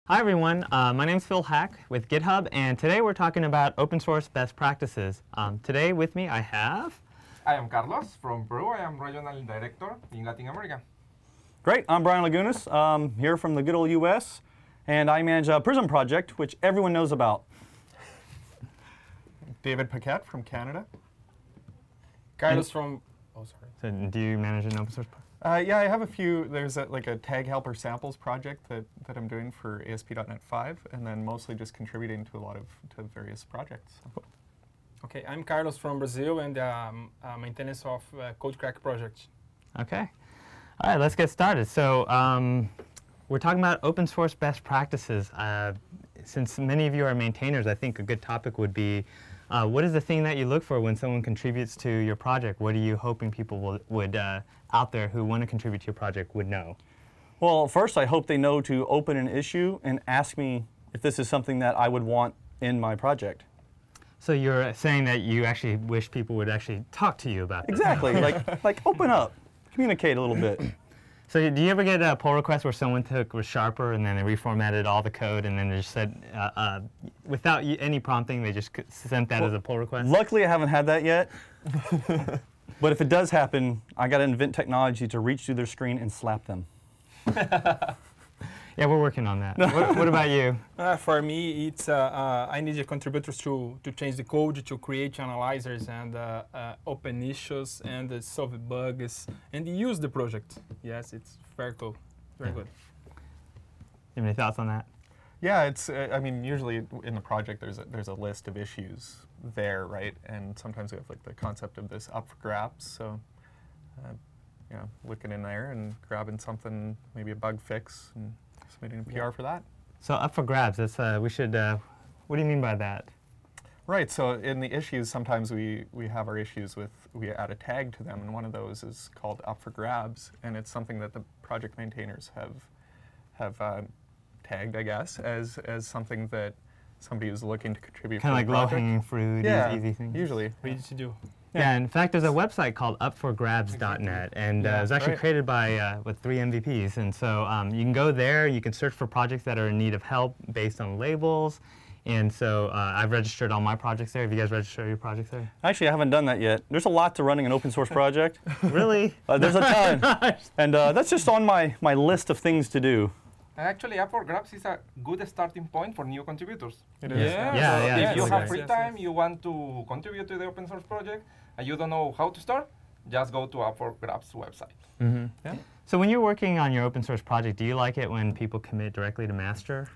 Hi everyone, my name is Phil Hack with GitHub, and today we're talking about open source best practices. Today with me I have... I am Carlos from Peru. I am Regional Director in Latin America. Great, I'm Brian Lagunas, here from the good old US, and I manage a Prism project, which everyone knows about. David Paquette from Canada. Carlos from... Oh, sorry. So do you manage an open source project? Yeah, I have a few. There's like a tag helper samples project that I'm doing for ASP.NET 5, and then mostly just contributing to a lot of various projects. Okay, I'm Carlos from Brazil and maintenance of CodeCrack project. Okay. All right, let's get started. So we're talking about open source best practices. Since many of you are maintainers, I think a good topic would be what is the thing that you look for when someone contributes to your project? What are you hoping people would out there who want to contribute to your project would know? Well, first I hope they know to open an issue and ask me if this is something that I would want in my project. So you're saying that you actually wish people would actually talk to you about this? Exactly, like open up, communicate a little bit. So do you ever get a pull request where someone was sharper and then they reformatted all the code and then they just said, without any prompting, they just sent that as a pull request? Luckily, I haven't had that yet. But if it does happen, I got to invent technology to reach through their screen and slap them. Yeah, we're working on that. What about you? For me, it's I need the contributors to change the code, to create analyzers and open issues and solve bugs and use the project. Yes, it's very cool, very good. You have any thoughts on that? Yeah, it's. I mean, usually in the project there's a list of issues there, right? And sometimes we have like the concept of this up for grabs. So, you know, looking in there and grabbing something, maybe a bug fix, and submitting a PR for that. So up for grabs. That's we should. What do you mean by that? Right. So in the issues, sometimes we have our issues with we add a tag to them, and one of those is called up for grabs, and it's something that the project maintainers have tagged, I guess, as something that somebody who's looking to contribute. Kind of like low-hanging fruit, easy things. Usually. Easy to do. Yeah, in fact, there's a website called upforgrabs.net, and it was actually created by with 3 MVPs. And so you can go there, you can search for projects that are in need of help based on labels. And so I've registered all my projects there. Have you guys registered your projects there? Actually, I haven't done that yet. There's a lot to running an open source project. Really? There's a ton. And that's just on my list of things to do. Actually, Up for Grabs is a good starting point for new contributors. It is. Yeah. If you have free time, you want to contribute to the open source project, and you don't know how to start, just go to Up for Grabs website. Mm-hmm. Yeah. So when you're working on your open source project, do you like it when people commit directly to master?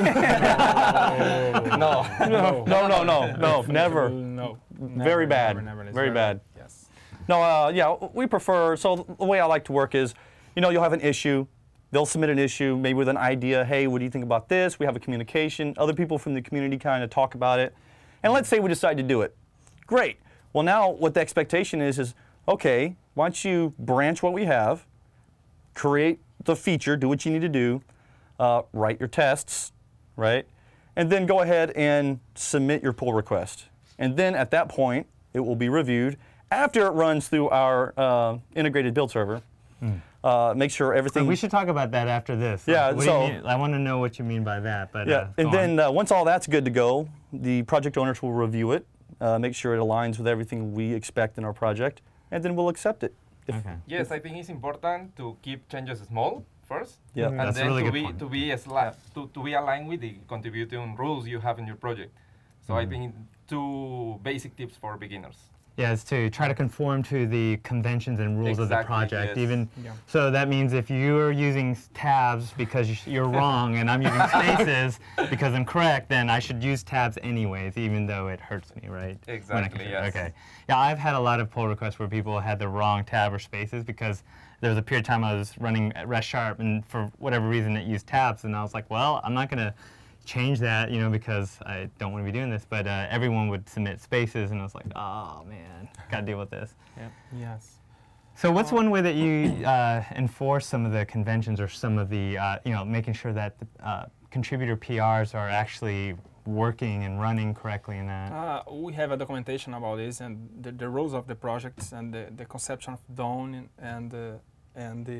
No, never. No. Very bad. Never. Very bad. Yes. No, yeah, we prefer, so the way I like to work is, you know, you'll have an issue, they'll submit an issue, maybe with an idea, hey, what do you think about this? We have a communication, other people from the community kind of talk about it, and let's say we decide to do it. Great. Well, now what the expectation is, okay, why don't you branch what we have, create the feature, do what you need to do, write your tests, right? And then go ahead and submit your pull request. And then at that point, it will be reviewed after it runs through our integrated build server. Make sure everything... We should talk about that after this. Yeah, what do you mean? I want to know what you mean by that. But, yeah, and then once all that's good to go, the project owners will review it, make sure it aligns with everything we expect in our project, and then we'll accept it. Okay. Yes, I think it's important to keep changes small first, Yeah. and That's a then really good point. to be aligned with the contributing rules you have in your project. So I think 2 basic tips for beginners. Yeah, it's to try to conform to the conventions and rules of the project. Yes. So that means if you're using tabs because you're wrong and I'm using spaces because I'm correct, then I should use tabs anyways, even though it hurts me, right? Exactly, yes. Okay. Yeah, I've had a lot of pull requests where people had the wrong tab or spaces because there was a period of time I was running Rest Sharp and for whatever reason it used tabs, and I was like, well, I'm not going to change that, you know, because I don't want to be doing this, but everyone would submit spaces, and I was like, oh man, got to deal with this. Yeah. Yes. So what's one way that you enforce some of the conventions or some of the, you know, making sure that the contributor PRs are actually working and running correctly in that? We have a documentation about this and the rules of the projects and the conception of DON and the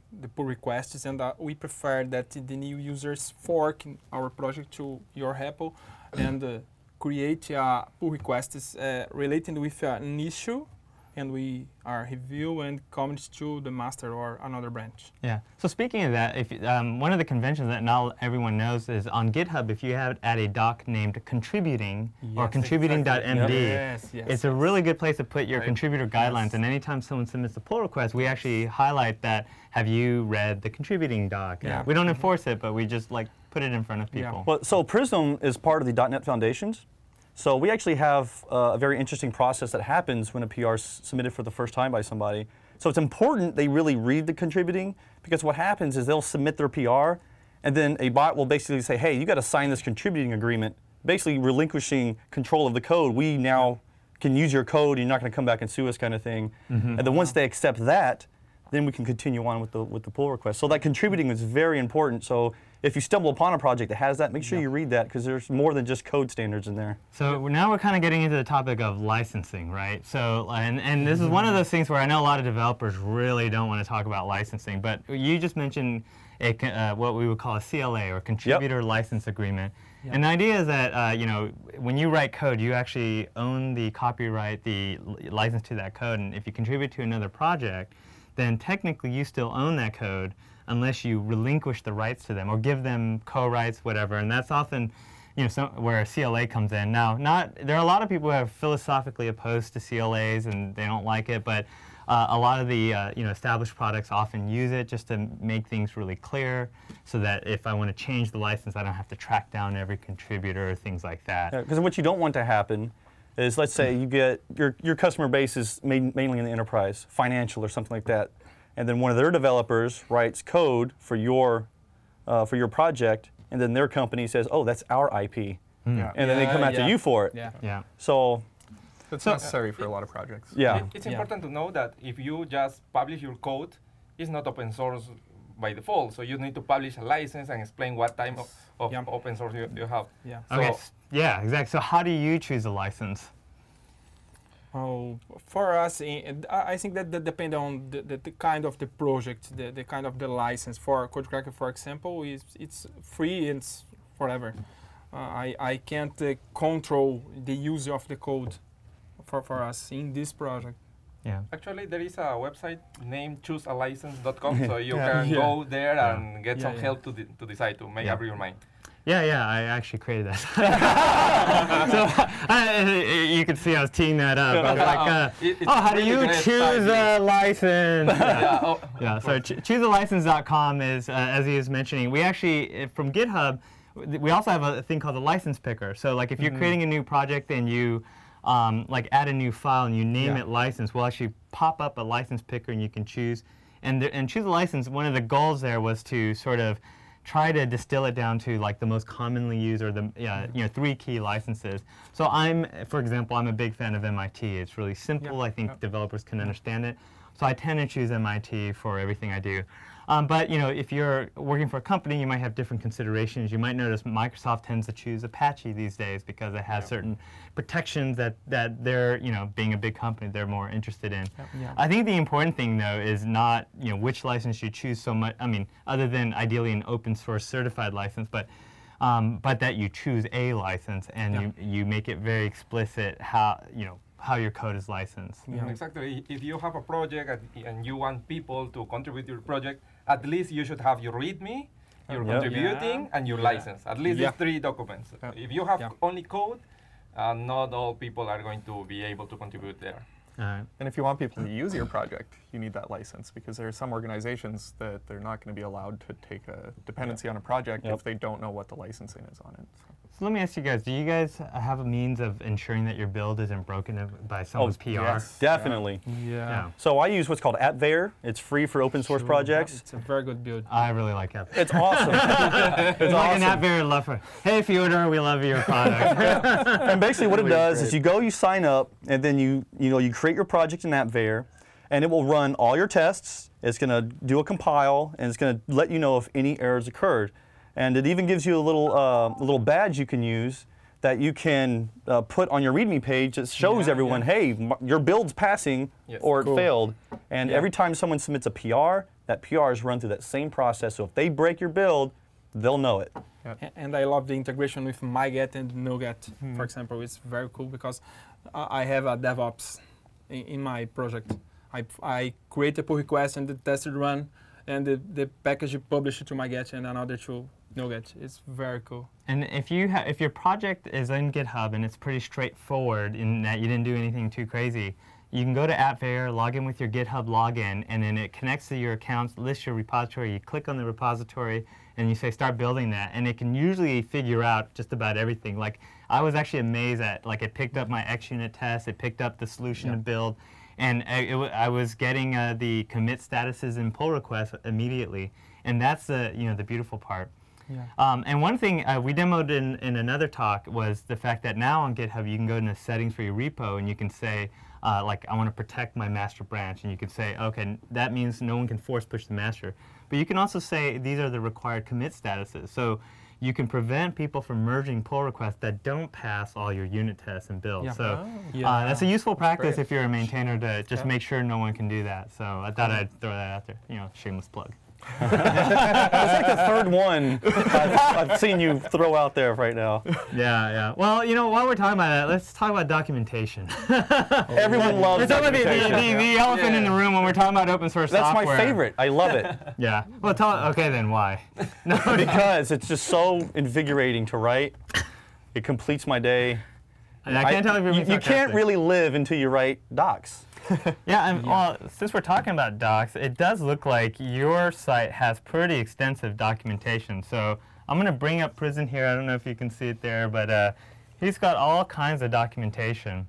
the pull requests, and we prefer that the new users fork in our project to your repo and create pull requests relating with an issue, and we are review and comment to the master or another branch. Yeah. So speaking of that, if one of the conventions that not everyone knows is on GitHub, if you add a doc named contributing or Yes, contributing.md, Yes, yes. it's a really good place to put your Right. contributor guidelines. Yes. And anytime someone submits a pull request, we actually highlight that, have you read the contributing doc? Yeah. We don't enforce it, but we just like put it in front of Yeah. people. Well, so Prism is part of the .NET Foundations. So we actually have a very interesting process that happens when a PR is submitted for the first time by somebody. So it's important they really read the contributing, because what happens is they'll submit their PR, and then a bot will basically say, hey, you got to sign this contributing agreement, basically relinquishing control of the code. We now can use your code, you're not going to come back and sue us, kind of thing. And then once they accept that, then we can continue on with the pull request. So that contributing is very important. So if you stumble upon a project that has that, make sure you read that, because there's more than just code standards in there. So now we're kind of getting into the topic of licensing, right? So, and this is one of those things where I know a lot of developers really don't want to talk about licensing, but you just mentioned what we would call a CLA, or Contributor License Agreement. Yep. And the idea is that, when you write code, you actually own the copyright, the license to that code, and if you contribute to another project, then technically you still own that code unless you relinquish the rights to them or give them co-rights, whatever. And that's often, where a CLA comes in. Now, there are a lot of people who are philosophically opposed to CLAs and they don't like it, but a lot of the established products often use it just to make things really clear, so that if I want to change the license, I don't have to track down every contributor or things like that. Because what you don't want to happen is, let's say you get your customer base is mainly in the enterprise, financial or something like that, and then one of their developers writes code for your project, and then their company says, "Oh, that's our IP," Yeah. and then they come after you for it. Yeah. Yeah. So That's necessary for a lot of projects. yeah, It's Yeah. important to know that if you just publish your code, it's not open source by default. So you need to publish a license and explain what type of Yeah. open source you have. Yeah. So- Okay. Yeah, exactly. So how do you choose a license? Oh, for us, I think that depends on the kind of the project, the kind of the license. For CodeCracker, for example, it's free and it's forever. I can't control the use of the code for us in this project. Yeah. Actually, there is a website named choosealicense.com, so you Yeah. can Yeah. go there and get some Yeah. help to decide to make Yeah. up your mind. Yeah, I actually created that. So you could see I was teeing that up. I was like, It's how do really you great choose site. a license? Yeah, oh, Yeah, so choosealicense.com is, as he was mentioning, we actually, from GitHub, we also have a thing called the license picker. So like if you're creating a new project and you add a new file and you name Yeah. it license, we'll actually pop up a license picker and you can choose. And choose a license, one of the goals there was to sort of try to distill it down to like the most commonly used, or the 3 key licenses. So for example, I'm a big fan of MIT. It's really simple. Yeah. I think developers can understand it. So I tend to choose MIT for everything I do. But if you're working for a company, you might have different considerations. You might notice Microsoft tends to choose Apache these days because it has certain protections that they're, being a big company, they're more interested in. Yeah. I think the important thing though is not which license you choose so much. I mean, other than ideally an open source certified license, but that you choose a license and you make it very explicit how your code is licensed. Yeah. Exactly. If you have a project and you want people to contribute to your project, at least you should have your README, your Yeah. contributing, Yeah. and your Yeah. license. At least Yeah. these 3 documents. Yeah. If you have Yeah. only code, not all people are going to be able to contribute there. And if you want people to use your project, you need that license, because there are some organizations that they're not going to be allowed to take a dependency on a project Yep. if they don't know what the licensing is on it. So let me ask you guys, do you guys have a means of ensuring that your build isn't broken by someone's PR? yes. definitely. Yeah. So I use what's called AppVeyor. It's free for open source projects. It's a very good build. I really like App. It's awesome. It's like an App Bear lover. Hey, Fyodor, we love your product. And basically what it Really does great. is you sign up, and then you create your project in AppVeyor, and it will run all your tests. It's going to do a compile, and it's going to let you know if any errors occurred. And it even gives you a little badge you can use that you can put on your README page that shows Yeah, everyone, yeah. hey, your build's passing Yes. or it Cool. failed. And Yeah. every time someone submits a PR, that PRs run through that same process. So if they break your build, they'll know it. And I love the integration with MyGet and NuGet, for example. It's very cool because I have a DevOps in my project. I create a pull request and the tested run, and the package you publish it to MyGet and another to NuGet. It's very cool. And if your project is in GitHub and it's pretty straightforward in that you didn't do anything too crazy, you can go to AppVeyor, log in with your GitHub login, and then it connects to your accounts, lists your repository. You click on the repository, and you say start building that, and it can usually figure out just about everything. Like I was actually amazed at, like it picked up my XUnit test, it picked up the solution to build, and I was getting the commit statuses and pull requests immediately, and that's the the beautiful part. Yeah. And one thing we demoed in another talk was the fact that now on GitHub you can go into settings for your repo and you can say, like, I want to protect my master branch, and you can say, okay, that means no one can force push the master. But you can also say these are the required commit statuses. So you can prevent people from merging pull requests that don't pass all your unit tests and builds. Yeah. So that's a useful practice if you're a maintainer to just make sure no one can do that. So I thought I'd throw that out there. Shameless plug. That's like the third one I've seen you throw out there right now. Yeah. Well, while we're talking about that, let's talk about documentation. Everyone loves We're talking about documentation. the elephant in the room when we're talking about open source That's software. my favorite. I love it. Yeah. Well, okay then, why? No, Because it's just so invigorating to write. It completes my day. I can't tell if you're being You can't sarcastic. really live until you write docs. Yeah, and well, since we're talking about docs, it does look like your site has pretty extensive documentation. So I'm going to bring up Prison here. I don't know if you can see it there, but he's got all kinds of documentation.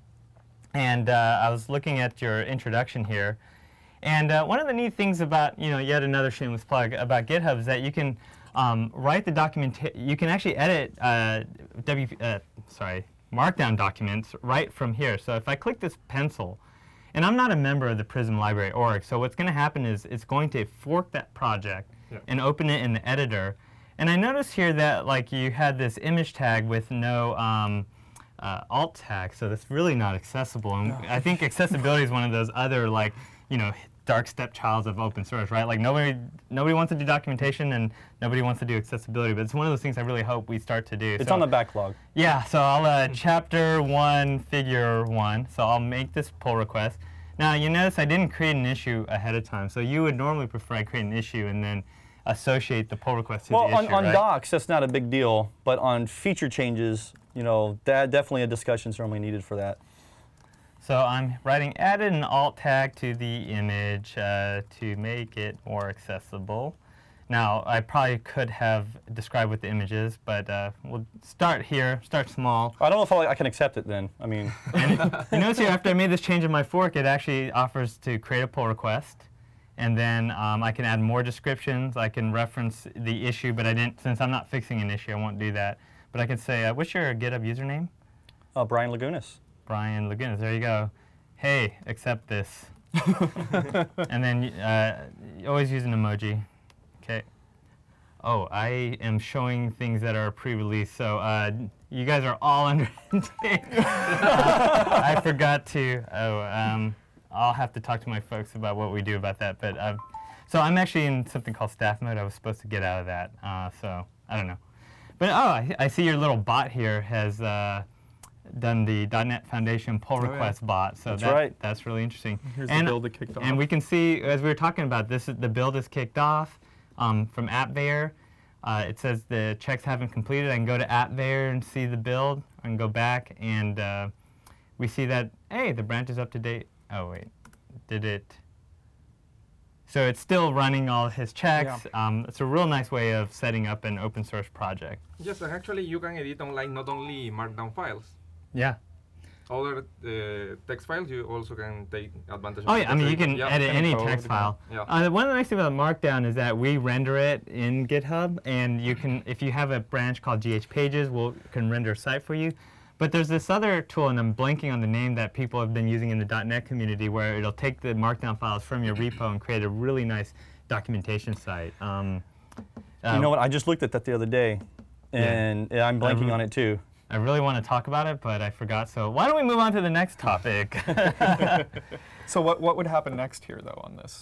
And I was looking at your introduction here. And one of the neat things about, yet another shameless plug about GitHub is that you can write the documentation. You can actually edit Markdown documents right from here. So if I click this pencil, and I'm not a member of the Prism Library org, so what's going to happen is it's going to fork that project and open it in the editor. And I noticed here that you had this image tag with no alt tag, so that's really not accessible. And I think accessibility is one of those other dark stepchilds of open source, right? Like nobody wants to do documentation and nobody wants to do accessibility, but it's one of those things I really hope we start to do. It's on the backlog. Yeah, so I'll chapter 1, figure 1. So I'll make this pull request. Now you notice I didn't create an issue ahead of time. So you would normally prefer I create an issue and then associate the pull request to the issue, on right? docs, that's not a big deal, but on feature changes, definitely a discussion's normally needed for that. So I'm writing added an alt tag to the image to make it more accessible. Now, I probably could have described what the image is, but we'll start here, start small. I don't know if I can accept it then. I mean, You notice here, after I made this change in my fork, it actually offers to create a pull request. And then I can add more descriptions. I can reference the issue, but I didn't, since I'm not fixing an issue, I won't do that. But I can say, what's your GitHub username? Brian Lagunas. Brian Lagunas, there you go. Hey, accept this. And then you always use an emoji. Okay. Oh, I am showing things that are pre-release, so you guys are all under. I forgot to. I'll have to talk to my folks about what we do about that. But so I'm actually in something called staff mode. I was supposed to get out of that, so I don't know. But I see your little bot here has done the .NET Foundation pull request bot. So that's really interesting. Here's the build that kicked off. And we can see, as we were talking about, the build is kicked off from AppVeyor. It says the checks haven't completed. I can go to AppVeyor and see the build. I can go back and we see that, hey, the branch is up to date. Oh, wait. Did it? So it's still running all his checks. It's a real nice way of setting up an open source project. Yes, and actually you can edit online not only Markdown files. Yeah. Other text files you also can take advantage of. Oh yeah, I mean you can edit any text file. Yeah. One of the nice things about Markdown is that we render it in GitHub, and you can, if you have a branch called GHPages, can render a site for you. But there's this other tool, and I'm blanking on the name, that people have been using in the .NET community, where it'll take the Markdown files from your repo and create a really nice documentation site. You know what? I just looked at that the other day, and I'm blanking on it too. I really want to talk about it, but I forgot. So why don't we move on to the next topic? So what would happen next here, though, on this?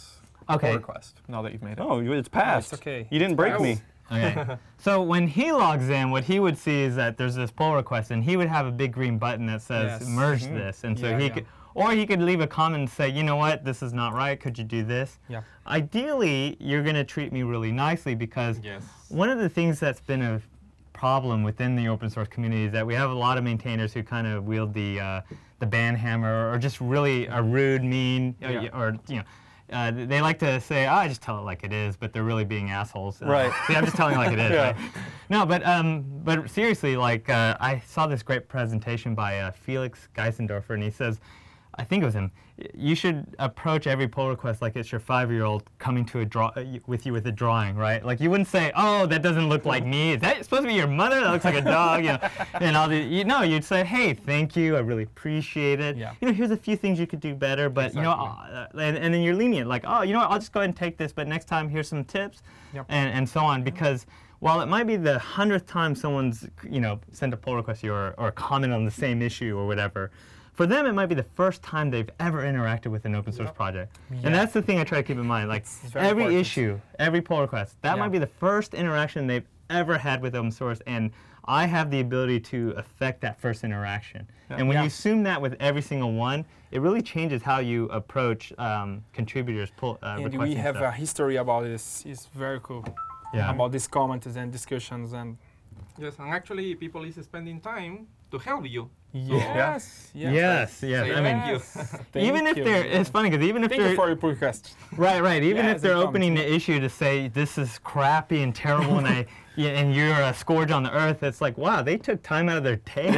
Okay. pull request now that you've made it. Oh, it's passed. it's okay. You didn't break Oh. me. Okay. So when he logs in, what he would see is that there's this pull request, and he would have a big green button that says Yes. merge this, and so Yeah, he yeah. could, or he could leave a comment and say, you know what, this is not right. Could you do this? Yeah. Ideally, you're going to treat me really nicely because Yes. one of the things that's been a problem within the open source community is that we have a lot of maintainers who kind of wield the ban hammer or just really are rude, mean, Yeah. or you know. They like to say, "Oh, I just tell it like it is," but they're really being assholes. Right. See, I'm just telling it like it is. Yeah. Right? No, but seriously, like I saw this great presentation by Felix Geisendorfer, and he says, I think it was him. You should approach every pull request like it's your 5-year-old coming to with you with a drawing, right? Like you wouldn't say, "Oh, that doesn't look like me. Is that supposed to be your mother? That looks like a dog." You know, and all the no, you'd say, "Hey, thank you. I really appreciate it. Yeah. You know, here's a few things you could do better, but you know, and then you're lenient, like, oh, you know what? I'll just go ahead and take this, but next time here's some tips, Yep. and so on, because. While it might be the 100th time someone's, you know, sent a pull request to you or comment on the same issue or whatever, for them it might be the first time they've ever interacted with an open source project. And that's the thing I try to keep in mind. Like very every important. issue, every pull request, that Yeah. might be the first interaction they've ever had with open source, and I have the ability to affect that first interaction. And when Yeah. you assume that with every single one, it really changes how you approach contributors And requesting we have stuff. a history about this. It's very cool. Yeah. About these comments and discussions and Yes, and actually people is spending time to help you. yes, Yes, Say yes. I mean, thank you. even if they're, it's funny because even if Thank you they're, for your request. right, even Yes, if they're it comes, opening yeah. the issue to say this is crappy and terrible and you're a scourge on the earth, it's like, wow, they took time out of their day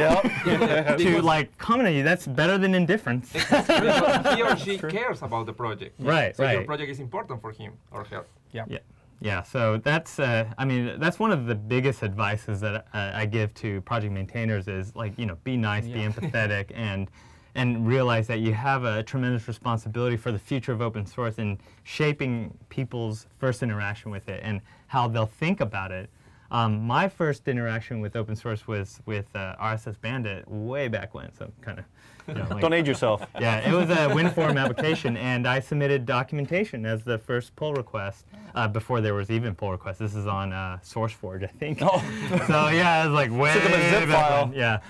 to like comment on you. That's better than indifference. Because he or she cares about the project. Right, So your right. project is important for him or her. Yeah. Yeah. Yeah, so that's, I mean, that's one of the biggest advices that I give to project maintainers is like, you know, be nice, be Yeah. empathetic, and realize that you have a tremendous responsibility for the future of open source and shaping people's first interaction with it and how they'll think about it. My first interaction with open source was with RSS Bandit way back when, so kind of, you know, like, Don't age yourself. yeah, it was a WinForm application, and I submitted documentation as the first pull request before there was even pull requests. This is on SourceForge, I think. Oh. So yeah, it was like way Sent them a zip back file. when. Yeah.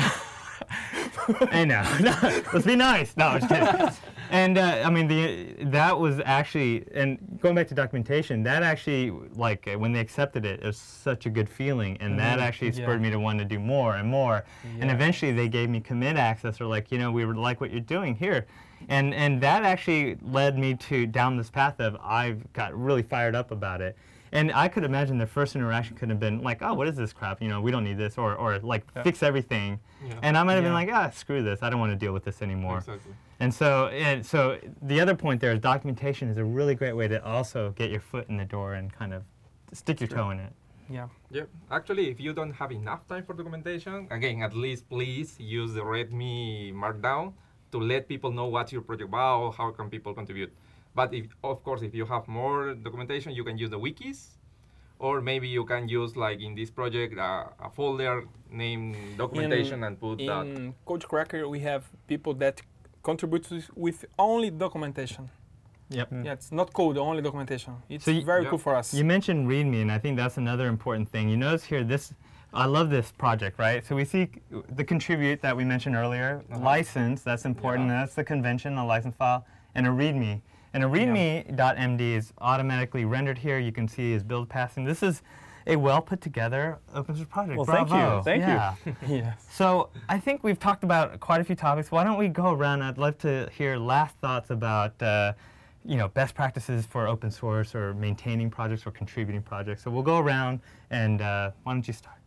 Hey, no, let's be nice. No, I was kidding. And I mean, that was actually, and going back to documentation, that actually, like, when they accepted it, it was such a good feeling, and that actually spurred me to want to do more and more. And eventually, they gave me commit access. They're like, you know, we would like what you're doing here, and that actually led me to down this path of I've got really fired up about it. And I could imagine their first interaction could have been like, oh, what is this crap? You know, we don't need this, or like fix everything. Yeah. And I might have been Yeah. like, screw this. I don't want to deal with this anymore. Exactly. And so the other point there is documentation is a really great way to also get your foot in the door and kind of stick your toe in it. Yeah. Yeah, actually, if you don't have enough time for documentation, again, at least please use the README Markdown to let people know what's your project about, how can people contribute. But if, of course, if you have more documentation, you can use the wikis, or maybe you can use, like in this project, a folder named documentation and put that. In CodeCracker, we have people that contribute with only documentation. Yep. Yeah, it's not code, only documentation. It's So you- very Yeah. cool for us. You mentioned README, and I think that's another important thing. You notice here, I love this project, right? So we see the contribute that we mentioned earlier, license, that's important, Yeah. that's the convention, the license file, and a README. And a README.md is automatically rendered here. You can see his build passing. This is a well put together open source project. Well, thank you. Bravo. Thank you. Yeah. Yes. So I think we've talked about quite a few topics. Why don't we go around? I'd love to hear last thoughts about you know, best practices for open source or maintaining projects or contributing projects. So we'll go around, and why don't you start?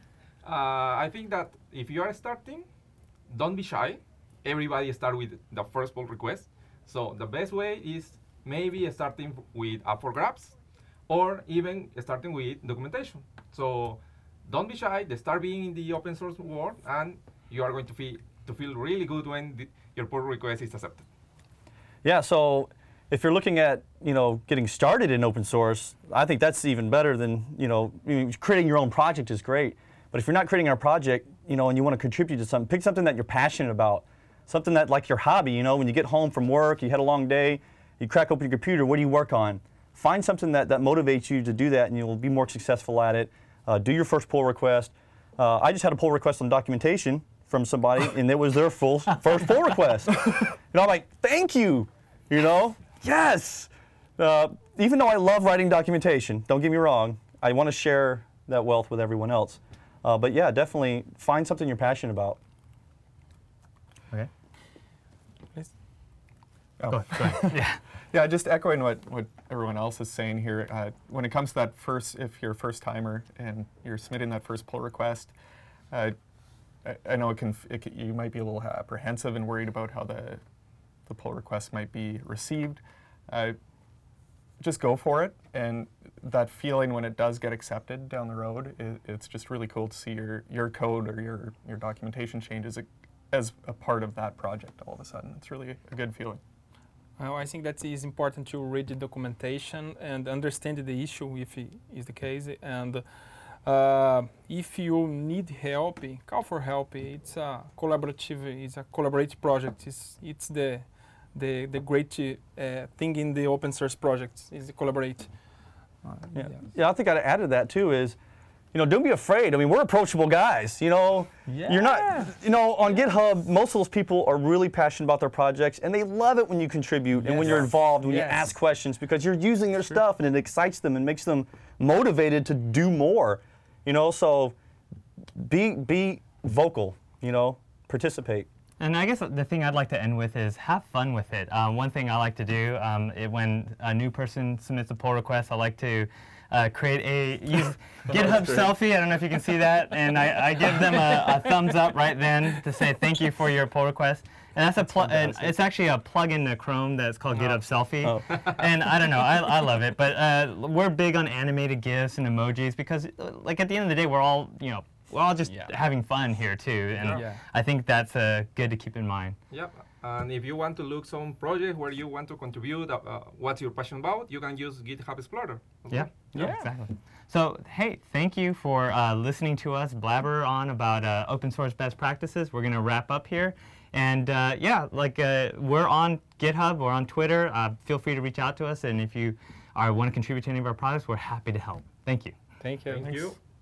I think that if you are starting, don't be shy. Everybody start with the first pull request. So the best way is maybe starting with Up for Grabs, or even starting with documentation. So don't be shy. Start being in the open source world, and you are going to feel really good when your pull request is accepted. Yeah, so if you're looking at, you know, getting started in open source, I think that's even better than, you know, creating your own project is great. But if you're not creating a project, you know, and you want to contribute to something, pick something that you're passionate about, something that like your hobby, you know, when you get home from work, you had a long day, You crack open your computer, what do you work on? Find something that motivates you to do that, and you'll be more successful at it. Do your first pull request. I just had a pull request on documentation from somebody, and it was their first pull request. And I'm like, thank you, you know? Yes! Even though I love writing documentation, don't get me wrong, I want to share that wealth with everyone else. But yeah, definitely find something you're passionate about. Okay. Oh. Go ahead. Yeah. Yeah, just echoing what everyone else is saying here. When it comes to that if you're a first timer and you're submitting that first pull request, I know you might be a little apprehensive and worried about how the pull request might be received. Just go for it, and that feeling when it does get accepted down the road, it's just really cool to see your code or your documentation changes as a part of that project all of a sudden. It's really a good feeling. Well, I think that is important to read the documentation and understand the issue if it is the case. And if you need help, call for help. It's a collaborative project. It's the great thing in the open source projects is to collaborate. Yeah, I think I'd add to that too is, don't be afraid. I mean, we're approachable guys. You're not. On GitHub, most of those people are really passionate about their projects, and they love it when you contribute and when you're involved, when you ask questions, because you're using their stuff and it excites them and makes them motivated to do more. So be vocal. Participate. And I guess the thing I'd like to end with is have fun with it. One thing I like to do when a new person submits a pull request, I like to use GitHub selfie. I don't know if you can see that, and I give them a thumbs up right then to say thank you for your pull request. And that's it's actually a plugin to Chrome that's called GitHub Selfie. Oh. And I don't know, I love it. But we're big on animated GIFs and emojis because, like, at the end of the day, we're all just having fun here too, and I think that's good to keep in mind. Yep. And if you want to look some project where you want to contribute, what you're passionate about, you can use GitHub Explorer. Okay? Yeah, exactly. So, hey, thank you for listening to us blabber on about open source best practices. We're going to wrap up here. And we're on GitHub, we're on Twitter. Feel free to reach out to us. And if you want to contribute to any of our projects, we're happy to help. Thank you. Thank you. Thank you.